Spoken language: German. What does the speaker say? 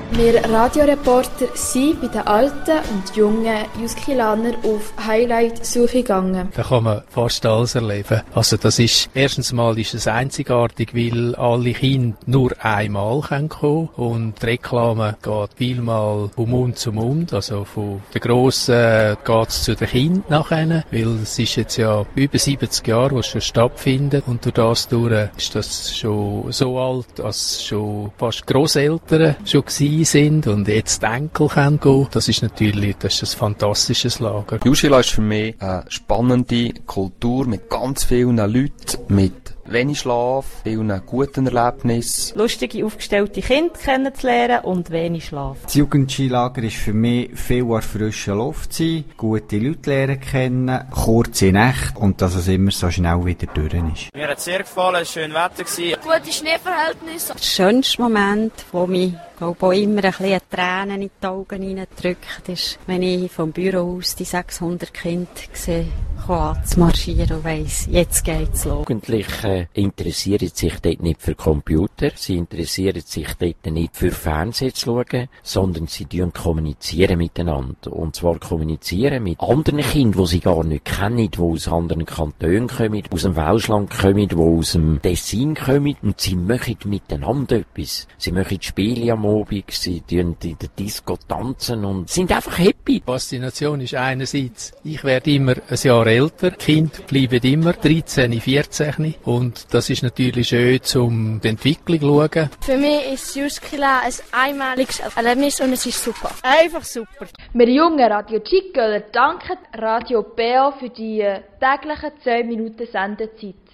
Wir Radioreporter sind bei den alten und jungen Juskilaner auf Highlight-Suche gegangen. Da kann man fast alles erleben. Also das ist, erstens mal ist es einzigartig, weil alle Kinder nur einmal kommen können und die Reklame geht vielmal von Mund zu Mund, also von den Grossen geht es zu den Kindern nachher, weil es ist jetzt ja über 70 Jahre, wo es schon stattfindet und durch das durch ist das schon so alt, dass schon fast Grosseltern schon gewesen sind und jetzt die Enkel können gehen. Das ist natürlich, das ist ein fantastisches Lager. Juskila ist für mich eine spannende Kultur mit ganz vielen Leuten, mit wenig Schlaf, vielen guten Erlebnissen. Lustige, aufgestellte Kinder kennenzulernen und wenig Schlaf. Das Jugendskilager ist für mich viel an frischer Luft sein, gute Leute lernen kennen, kurze Nächte und dass es immer so schnell wieder durch ist. Mir hat es sehr gefallen, es war schön Wetter. Gute Schneeverhältnisse. Der schönste Moment, wo mich auch immer ein bisschen Tränen in die Augen hineindrückt, ist, wenn ich vom Büro aus die 600 Kinder sehe, zu marschieren und weiss, jetzt geht's los. Jugendliche interessieren sich dort nicht für Computer, sie interessieren sich dort nicht für Fernsehen zu schauen, sondern sie kommunizieren miteinander. Und zwar kommunizieren mit anderen Kindern, die sie gar nicht kennen, die aus anderen Kantonen kommen, aus dem Welschland kommen, die aus dem Tessin kommen, und sie machen miteinander etwas. Sie machen Spiele am Abend, sie tun in der Disco tanzen und sind einfach happy. Die Faszination ist einerseits, ich werde immer ein Jahr älter, die Kinder bleiben immer 13, 14 und das ist natürlich schön, um die Entwicklung zu schauen. Für mich ist Juskila ein einmaliges Erlebnis und es ist super. Einfach super. Wir jungen Radio Tschikgöler danken Radio BEO für die täglichen 2 Minuten Sendezeit.